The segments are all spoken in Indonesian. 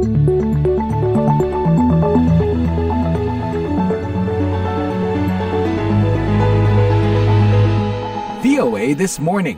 VOA This Morning.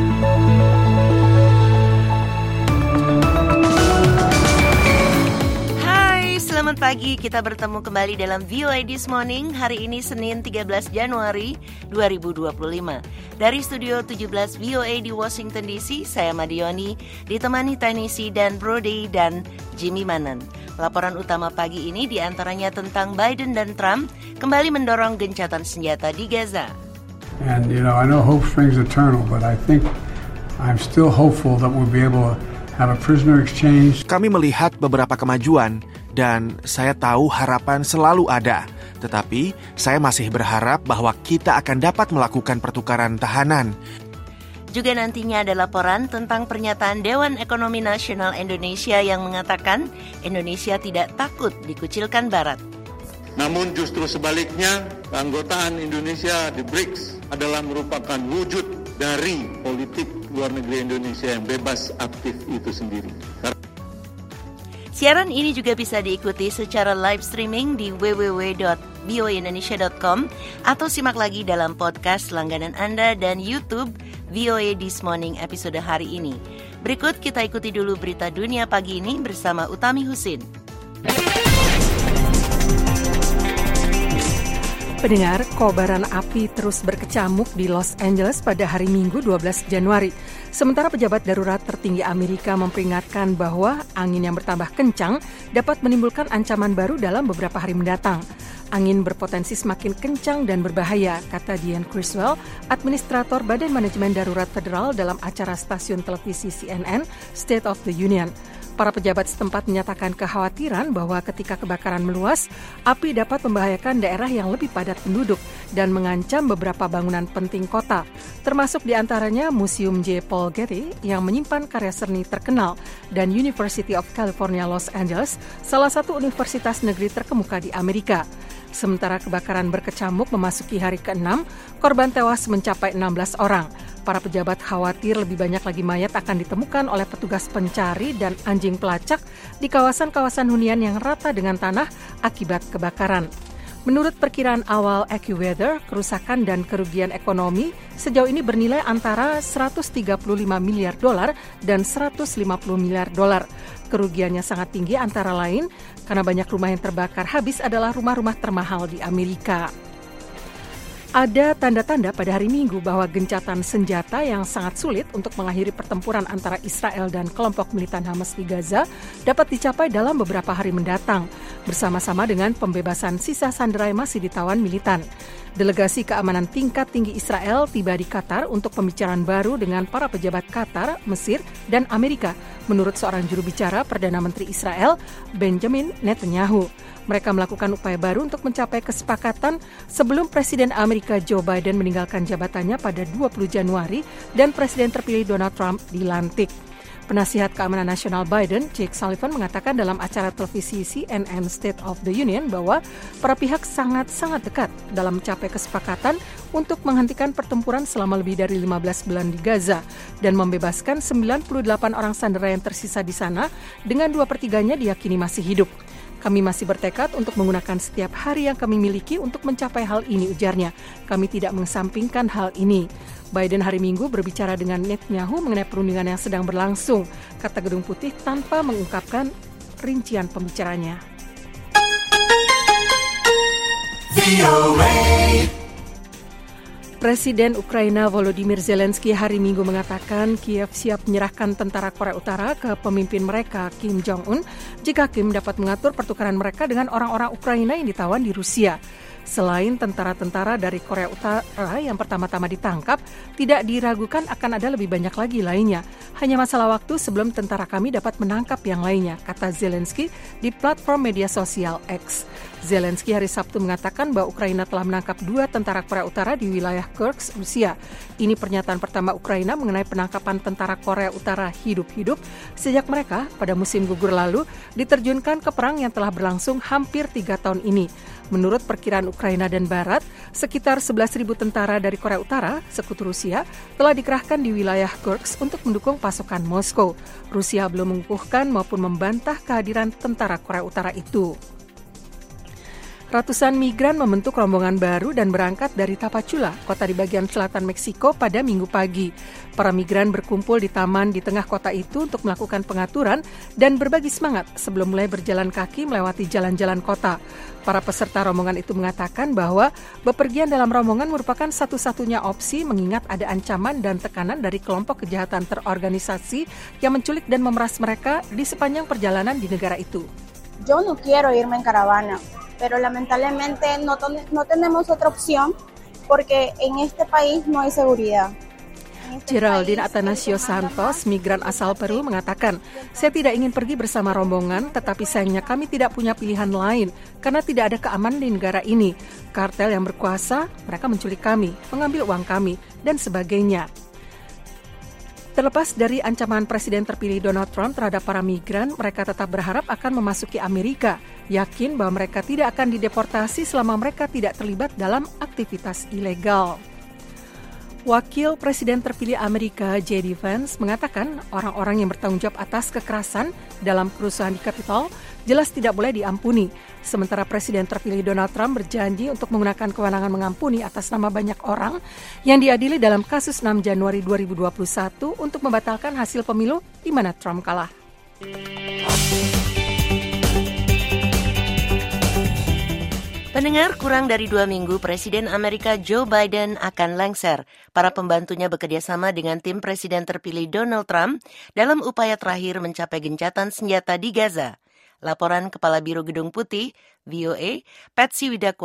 Selamat pagi, kita bertemu kembali dalam VOA This Morning. Hari ini Senin 13 Januari 2025. Dari Studio 17 VOA di Washington DC, saya Madioni, ditemani Tanisi dan Brody dan Jimmy Manan. Laporan utama pagi ini diantaranya tentang Biden dan Trump kembali mendorong gencatan senjata di Gaza. And I know hope springs eternal, but I think I'm still hopeful that we'll be able to have a prisoner exchange. Kami melihat beberapa kemajuan dan saya tahu harapan selalu ada. Tetapi saya masih berharap bahwa kita akan dapat melakukan pertukaran tahanan. Juga nantinya ada laporan tentang pernyataan Dewan Ekonomi Nasional Indonesia yang mengatakan Indonesia tidak takut dikucilkan Barat. Namun justru sebaliknya, keanggotaan Indonesia di BRICS adalah merupakan wujud dari politik luar negeri Indonesia yang bebas aktif itu sendiri. Siaran ini juga bisa diikuti secara live streaming di www.voaindonesia.com atau simak lagi dalam podcast langganan Anda dan YouTube VOA This Morning episode hari ini. Berikut kita ikuti dulu berita dunia pagi ini bersama Utami Husin. Pendengar, kobaran api terus berkecamuk di Los Angeles pada hari Minggu 12 Januari. Sementara pejabat darurat tertinggi Amerika memperingatkan bahwa angin yang bertambah kencang dapat menimbulkan ancaman baru dalam beberapa hari mendatang. Angin berpotensi semakin kencang dan berbahaya, kata Dianne Criswell, administrator Badan Manajemen Darurat Federal dalam acara stasiun televisi CNN State of the Union. Para pejabat setempat menyatakan kekhawatiran bahwa ketika kebakaran meluas, api dapat membahayakan daerah yang lebih padat penduduk dan mengancam beberapa bangunan penting kota, termasuk diantaranya Museum J. Paul Getty yang menyimpan karya seni terkenal dan University of California Los Angeles, salah satu universitas negeri terkemuka di Amerika. Sementara kebakaran berkecamuk memasuki hari ke-6, korban tewas mencapai 16 orang. Para pejabat khawatir lebih banyak lagi mayat akan ditemukan oleh petugas pencari dan anjing pelacak di kawasan-kawasan hunian yang rata dengan tanah akibat kebakaran. Menurut perkiraan awal AccuWeather, kerusakan dan kerugian ekonomi sejauh ini bernilai antara $135 miliar dan $150 miliar. Kerugiannya sangat tinggi antara lain karena banyak rumah yang terbakar habis adalah rumah-rumah termahal di Amerika. Ada tanda-tanda pada hari Minggu bahwa gencatan senjata yang sangat sulit untuk mengakhiri pertempuran antara Israel dan kelompok militan Hamas di Gaza dapat dicapai dalam beberapa hari mendatang, bersama-sama dengan pembebasan sisa sandera yang masih ditawan militan. Delegasi keamanan tingkat tinggi Israel tiba di Qatar untuk pembicaraan baru dengan para pejabat Qatar, Mesir, dan Amerika, menurut seorang juru bicara Perdana Menteri Israel, Benjamin Netanyahu. Mereka melakukan upaya baru untuk mencapai kesepakatan sebelum Presiden Amerika Joe Biden meninggalkan jabatannya pada 20 Januari dan Presiden terpilih Donald Trump dilantik. Penasihat Keamanan Nasional Biden, Jake Sullivan, mengatakan dalam acara televisi CNN State of the Union bahwa para pihak sangat-sangat dekat dalam mencapai kesepakatan untuk menghentikan pertempuran selama lebih dari 15 bulan di Gaza dan membebaskan 98 orang sandera yang tersisa di sana dengan 2/3-nya diyakini masih hidup. Kami masih bertekad untuk menggunakan setiap hari yang kami miliki untuk mencapai hal ini, ujarnya. Kami tidak mengesampingkan hal ini. Biden hari Minggu berbicara dengan Netanyahu mengenai perundingan yang sedang berlangsung, kata Gedung Putih tanpa mengungkapkan rincian pembicaranya. Presiden Ukraina Volodymyr Zelensky hari Minggu mengatakan Kiev siap menyerahkan tentara Korea Utara ke pemimpin mereka Kim Jong-un jika Kim dapat mengatur pertukaran mereka dengan orang-orang Ukraina yang ditawan di Rusia. Selain tentara-tentara dari Korea Utara yang pertama-tama ditangkap, tidak diragukan akan ada lebih banyak lagi lainnya. Hanya masalah waktu sebelum tentara kami dapat menangkap yang lainnya, kata Zelensky di platform media sosial X. Zelensky hari Sabtu mengatakan bahwa Ukraina telah menangkap 2 tentara Korea Utara di wilayah Kursk, Rusia. Ini pernyataan pertama Ukraina mengenai penangkapan tentara Korea Utara hidup-hidup sejak mereka pada musim gugur lalu diterjunkan ke perang yang telah berlangsung hampir 3 tahun ini. Menurut perkiraan Ukraina dan Barat, Sekitar 11.000 tentara dari Korea Utara, sekutu Rusia, telah dikerahkan di wilayah Kursk untuk mendukung pasukan Moskow. Rusia belum mengukuhkan maupun membantah kehadiran tentara Korea Utara itu. Ratusan migran membentuk rombongan baru dan berangkat dari Tapachula, kota di bagian selatan Meksiko pada Minggu pagi. Para migran berkumpul di taman di tengah kota itu untuk melakukan pengaturan dan berbagi semangat sebelum mulai berjalan kaki melewati jalan-jalan kota. Para peserta rombongan itu mengatakan bahwa bepergian dalam rombongan merupakan satu-satunya opsi mengingat ada ancaman dan tekanan dari kelompok kejahatan terorganisasi yang menculik dan memeras mereka di sepanjang perjalanan di negara itu. Yo no quiero irme en caravana. Pero lamentablemente no tenemos otra opción porque en este país no hay seguridad. Geraldine Atanasio Santos, migran asal Peru, mengatakan, saya tidak ingin pergi bersama rombongan, tetapi sayangnya kami tidak punya pilihan lain karena tidak ada keamanan di negara ini. Kartel yang berkuasa, mereka menculik kami, mengambil uang kami, dan sebagainya. Terlepas dari ancaman Presiden terpilih Donald Trump terhadap para migran, mereka tetap berharap akan memasuki Amerika, yakin bahwa mereka tidak akan dideportasi selama mereka tidak terlibat dalam aktivitas ilegal. Wakil Presiden terpilih Amerika, J.D. Vance, mengatakan orang-orang yang bertanggung jawab atas kekerasan dalam kerusuhan di Capitol jelas tidak boleh diampuni. Sementara Presiden terpilih Donald Trump berjanji untuk menggunakan kewenangan mengampuni atas nama banyak orang yang diadili dalam kasus 6 Januari 2021 untuk membatalkan hasil pemilu di mana Trump kalah. Pendengar, kurang dari 2 minggu Presiden Amerika Joe Biden akan lengser. Para pembantunya bekerjasama dengan tim Presiden terpilih Donald Trump dalam upaya terakhir mencapai gencatan senjata di Gaza. Laporan Kepala Biro Gedung Putih, VOA, Patsy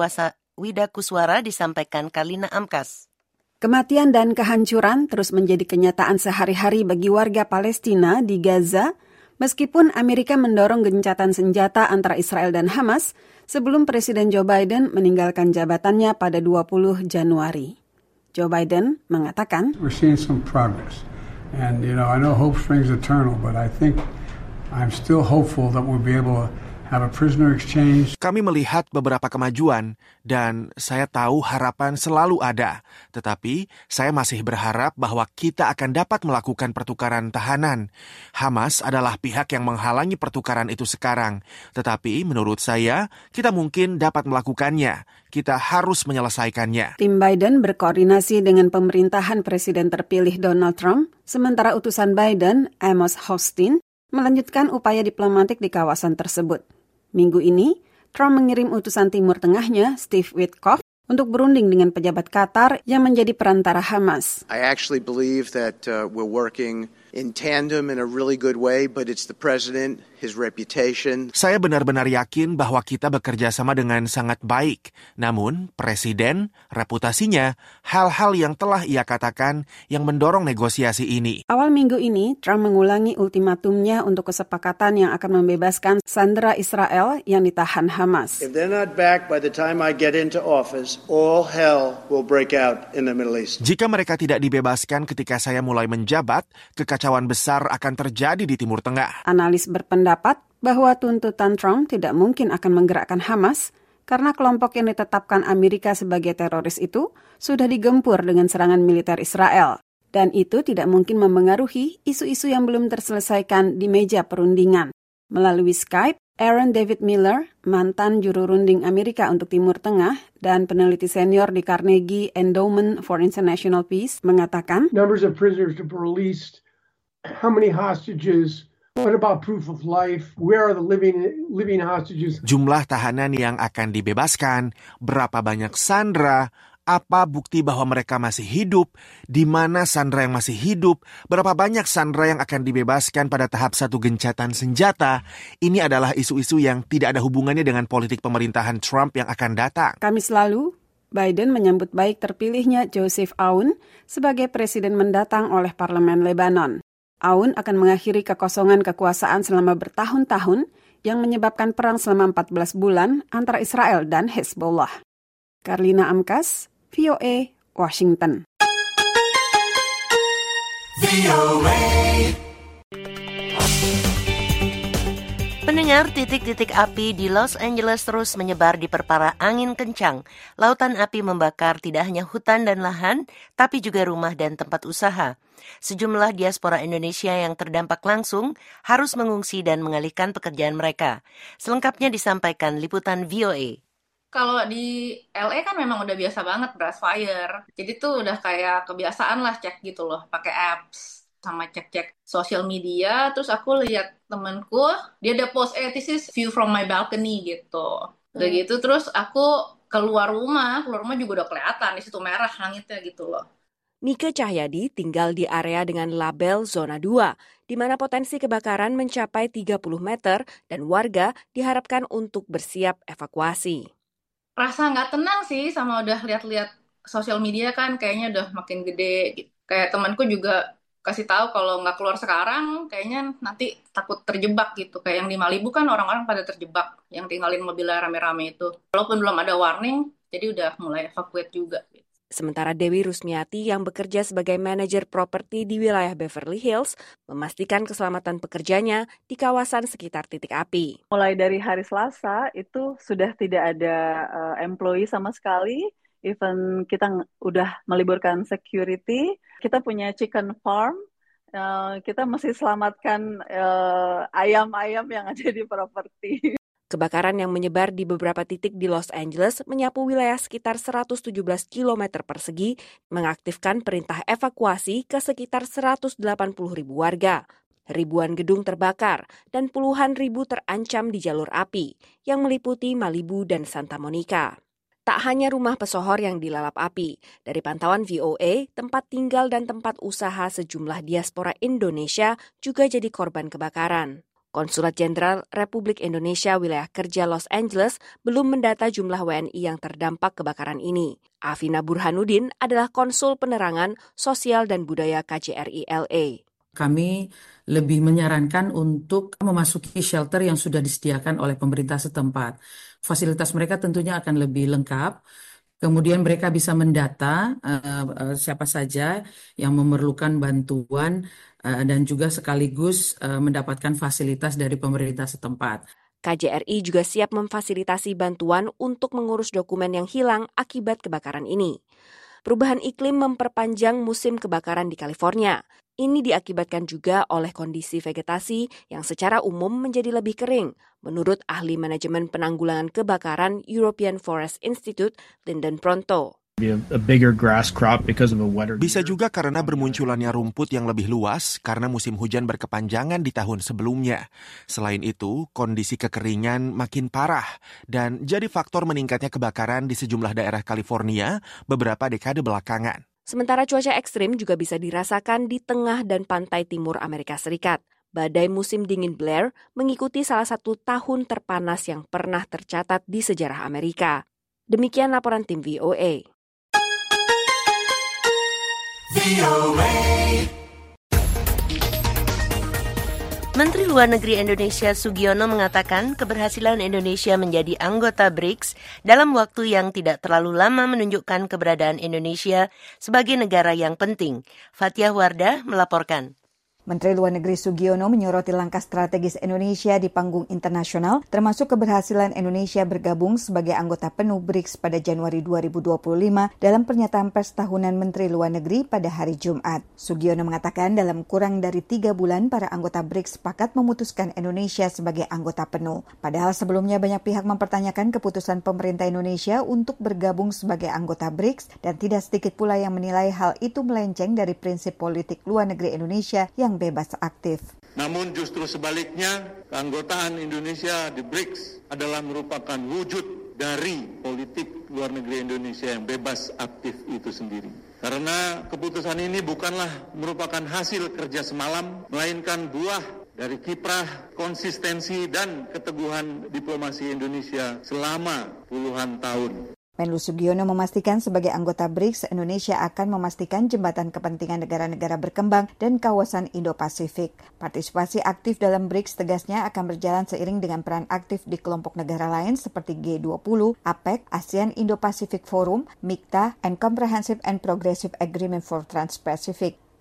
Widakuswara disampaikan Karlina Amkas. Kematian dan kehancuran terus menjadi kenyataan sehari-hari bagi warga Palestina di Gaza, meskipun Amerika mendorong gencatan senjata antara Israel dan Hamas sebelum Presiden Joe Biden meninggalkan jabatannya pada 20 Januari. Joe Biden mengatakan, We're seeing some progress. And, I know hope springs eternal, but I think I'm still hopeful that we'll be able to have a prisoner exchange. Kami melihat beberapa kemajuan dan saya tahu harapan selalu ada. Tetapi saya masih berharap bahwa kita akan dapat melakukan pertukaran tahanan. Hamas adalah pihak yang menghalangi pertukaran itu sekarang. Tetapi menurut saya, kita mungkin dapat melakukannya. Kita harus menyelesaikannya. Tim Biden berkoordinasi dengan pemerintahan Presiden terpilih Donald Trump, sementara utusan Biden, Amos Hochstein, melanjutkan upaya diplomatik di kawasan tersebut. Minggu ini, Trump mengirim utusan Timur Tengahnya, Steve Witkoff, untuk berunding dengan pejabat Qatar yang menjadi perantara Hamas. I actually believe that we're working in tandem in a really good way, but it's the president, his reputation. Saya benar-benar yakin bahwa kita bekerja sama dengan sangat baik. Namun, Presiden, reputasinya, hal-hal yang telah ia katakan yang mendorong negosiasi ini. Awal minggu ini, Trump mengulangi ultimatumnya untuk kesepakatan yang akan membebaskan sandera Israel yang ditahan Hamas. If they're not back by the time I get into office, all hell will break out in the Middle East. Jika mereka tidak dibebaskan ketika saya mulai menjabat, kekacauan besar akan terjadi di Timur Tengah. Analis berpendapat bahwa tuntutan Trump tidak mungkin akan menggerakkan Hamas karena kelompok yang ditetapkan Amerika sebagai teroris itu sudah digempur dengan serangan militer Israel. Dan itu tidak mungkin memengaruhi isu-isu yang belum terselesaikan di meja perundingan. Melalui Skype, Aaron David Miller, mantan juru runding Amerika untuk Timur Tengah dan peneliti senior di Carnegie Endowment for International Peace, mengatakan, Numbers of prisoners to be released, how many hostages, what about proof of life, where are the living hostages? Jumlah tahanan yang akan dibebaskan, berapa banyak sandera, apa bukti bahwa mereka masih hidup, di mana sandera yang masih hidup, berapa banyak sandera yang akan dibebaskan pada tahap 1 gencatan senjata. Ini adalah isu-isu yang tidak ada hubungannya dengan politik pemerintahan Trump yang akan datang. Kamis lalu, Biden menyambut baik terpilihnya Joseph Aoun sebagai presiden mendatang oleh Parlemen Lebanon. Aoun akan mengakhiri kekosongan kekuasaan selama bertahun-tahun yang menyebabkan perang selama 14 bulan antara Israel dan Hezbollah. Karlina Amkas, VOA, Washington. Pendengar, titik-titik api di Los Angeles terus menyebar di perpara angin kencang. Lautan api membakar tidak hanya hutan dan lahan, tapi juga rumah dan tempat usaha. Sejumlah diaspora Indonesia yang terdampak langsung harus mengungsi dan mengalihkan pekerjaan mereka. Selengkapnya disampaikan liputan VOA. Kalau di LA kan memang udah biasa banget brush fire. Jadi tuh udah kayak kebiasaan lah cek gitu loh, pakai apps. Sama cek-cek sosial media, terus aku lihat temenku, dia ada post, this is view from my balcony gitu. Udah gitu, terus aku keluar rumah juga udah kelihatan, di situ merah langitnya gitu loh. Nike Cahyadi tinggal di area dengan label Zona 2, di mana potensi kebakaran mencapai 30 meter dan warga diharapkan untuk bersiap evakuasi. Rasa nggak tenang sih, sama udah lihat-lihat sosial media kan kayaknya udah makin gede. Gitu. Kayak temanku juga kasih tahu kalau nggak keluar sekarang, kayaknya nanti takut terjebak gitu. Kayak yang di Malibu kan orang-orang pada terjebak, yang tinggalin mobilnya rame-rame itu. Walaupun belum ada warning, jadi udah mulai evakuate juga. Sementara Dewi Rusmiati yang bekerja sebagai manajer properti di wilayah Beverly Hills memastikan keselamatan pekerjanya di kawasan sekitar titik api. Mulai dari hari Selasa itu sudah tidak ada employee sama sekali. Even kita udah meliburkan security, kita punya chicken farm, kita mesti selamatkan ayam-ayam yang ada di properti. Kebakaran yang menyebar di beberapa titik di Los Angeles menyapu wilayah sekitar 117 km persegi, mengaktifkan perintah evakuasi ke sekitar 180.000 warga. Ribuan gedung terbakar dan puluhan ribu terancam di jalur api yang meliputi Malibu dan Santa Monica. Tak hanya rumah pesohor yang dilalap api, dari pantauan VOA, tempat tinggal dan tempat usaha sejumlah diaspora Indonesia juga jadi korban kebakaran. Konsulat Jenderal Republik Indonesia Wilayah Kerja Los Angeles belum mendata jumlah WNI yang terdampak kebakaran ini. Afina Burhanuddin adalah Konsul Penerangan Sosial dan Budaya KJRI LA. Kami lebih menyarankan untuk memasuki shelter yang sudah disediakan oleh pemerintah setempat. Fasilitas mereka tentunya akan lebih lengkap. Kemudian mereka bisa mendata siapa saja yang memerlukan bantuan dan juga sekaligus mendapatkan fasilitas dari pemerintah setempat. KJRI juga siap memfasilitasi bantuan untuk mengurus dokumen yang hilang akibat kebakaran ini. Perubahan iklim memperpanjang musim kebakaran di California. Ini diakibatkan juga oleh kondisi vegetasi yang secara umum menjadi lebih kering, menurut ahli manajemen penanggulangan kebakaran European Forest Institute, Lyndon Pronto. Bisa juga karena bermunculannya rumput yang lebih luas karena musim hujan berkepanjangan di tahun sebelumnya. Selain itu, kondisi kekeringan makin parah dan jadi faktor meningkatnya kebakaran di sejumlah daerah California beberapa dekade belakangan. Sementara cuaca ekstrim juga bisa dirasakan di tengah dan pantai timur Amerika Serikat. Badai musim dingin Blair mengikuti salah satu tahun terpanas yang pernah tercatat di sejarah Amerika. Demikian laporan tim VOA. Menteri Luar Negeri Indonesia Sugiono mengatakan keberhasilan Indonesia menjadi anggota BRICS dalam waktu yang tidak terlalu lama menunjukkan keberadaan Indonesia sebagai negara yang penting. Fathia Wardah melaporkan. Menteri Luar Negeri Sugiono menyoroti langkah strategis Indonesia di panggung internasional, termasuk keberhasilan Indonesia bergabung sebagai anggota penuh BRICS pada Januari 2025 dalam pernyataan pers tahunan Menteri Luar Negeri pada hari Jumat. Sugiono mengatakan dalam kurang dari 3 bulan para anggota BRICS sepakat memutuskan Indonesia sebagai anggota penuh. Padahal sebelumnya banyak pihak mempertanyakan keputusan pemerintah Indonesia untuk bergabung sebagai anggota BRICS dan tidak sedikit pula yang menilai hal itu melenceng dari prinsip politik luar negeri Indonesia yang bebas aktif. Namun justru sebaliknya, keanggotaan Indonesia di BRICS adalah merupakan wujud dari politik luar negeri Indonesia yang bebas aktif itu sendiri. Karena keputusan ini bukanlah merupakan hasil kerja semalam, melainkan buah dari kiprah, konsistensi, dan keteguhan diplomasi Indonesia selama puluhan tahun. Menlu Sugiono memastikan sebagai anggota BRICS, Indonesia akan memastikan jembatan kepentingan negara-negara berkembang dan kawasan Indo-Pasifik. Partisipasi aktif dalam BRICS tegasnya akan berjalan seiring dengan peran aktif di kelompok negara lain seperti G20, APEC, ASEAN Indo-Pacific Forum, MIKTA, and Comprehensive and Progressive Agreement for Trans-Pacific.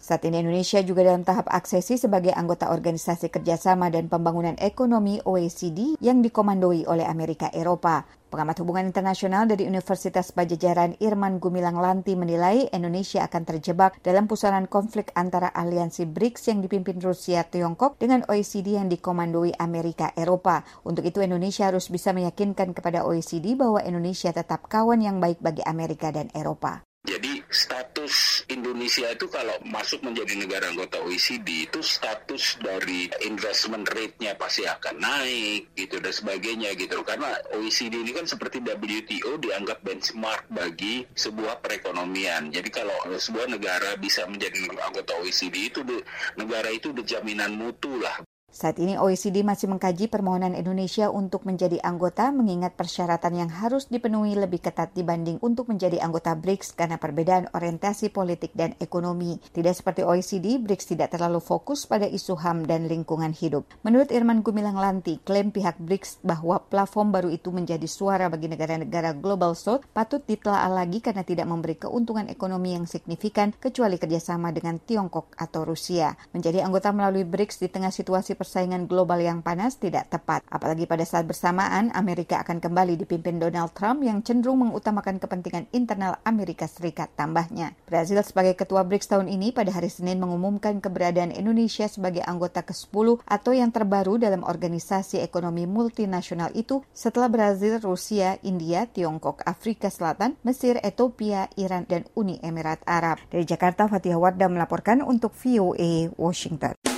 Saat ini Indonesia juga dalam tahap aksesi sebagai anggota Organisasi Kerjasama dan Pembangunan Ekonomi OECD yang dikomandoi oleh Amerika Eropa. Pengamat hubungan internasional dari Universitas Padjadjaran Irman Gumilang Lanti menilai Indonesia akan terjebak dalam pusaran konflik antara aliansi BRICS yang dipimpin Rusia, Tiongkok dengan OECD yang dikomandoi Amerika Eropa. Untuk itu Indonesia harus bisa meyakinkan kepada OECD bahwa Indonesia tetap kawan yang baik bagi Amerika dan Eropa. Jadi status Indonesia itu kalau masuk menjadi negara anggota OECD itu status dari investment rate-nya pasti akan naik gitu dan sebagainya gitu. Karena OECD ini kan seperti WTO dianggap benchmark bagi sebuah perekonomian. Jadi kalau sebuah negara bisa menjadi anggota OECD itu negara itu udah jaminan mutu lah. Saat ini OECD masih mengkaji permohonan Indonesia untuk menjadi anggota mengingat persyaratan yang harus dipenuhi lebih ketat dibanding untuk menjadi anggota BRICS karena perbedaan orientasi politik dan ekonomi. Tidak seperti OECD, BRICS tidak terlalu fokus pada isu HAM dan lingkungan hidup. Menurut Irman Gumilang Lanti, klaim pihak BRICS bahwa platform baru itu menjadi suara bagi negara-negara Global South patut ditelaah lagi karena tidak memberi keuntungan ekonomi yang signifikan kecuali kerjasama dengan Tiongkok atau Rusia. Menjadi anggota melalui BRICS di tengah situasi persaingan global yang panas tidak tepat. Apalagi pada saat bersamaan, Amerika akan kembali dipimpin Donald Trump yang cenderung mengutamakan kepentingan internal Amerika Serikat tambahnya. Brazil sebagai ketua BRICS tahun ini pada hari Senin mengumumkan keberadaan Indonesia sebagai anggota ke-10 atau yang terbaru dalam organisasi ekonomi multinasional itu setelah Brazil, Rusia, India, Tiongkok, Afrika Selatan, Mesir, Ethiopia, Iran, dan Uni Emirat Arab. Dari Jakarta, Fatihah Wardah melaporkan untuk VOA Washington.